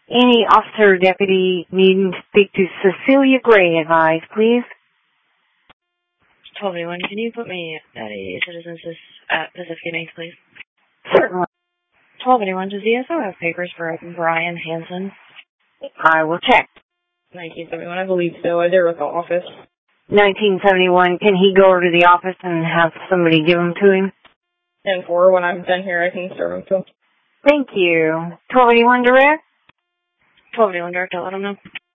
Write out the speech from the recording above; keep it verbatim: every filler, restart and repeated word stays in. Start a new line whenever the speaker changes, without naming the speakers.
Any officer or deputy needing to speak to Cecilia Gray, advise, please.
twelve eighty-one, can you put me at a citizen's at Pacific Bank, please?
Certainly.
twelve eighty-one, does the S O have papers for Brian Hansen?
I will check.
nineteen seventy-one, I believe so. I there at the office.
nineteen seventy-one, can he go over to the office and have somebody give them to him?
ten four, when I'm done here, I can serve them to him.
Thank you. twelve eighty-one, direct?
twelve eighty-one, direct, I'll let him know.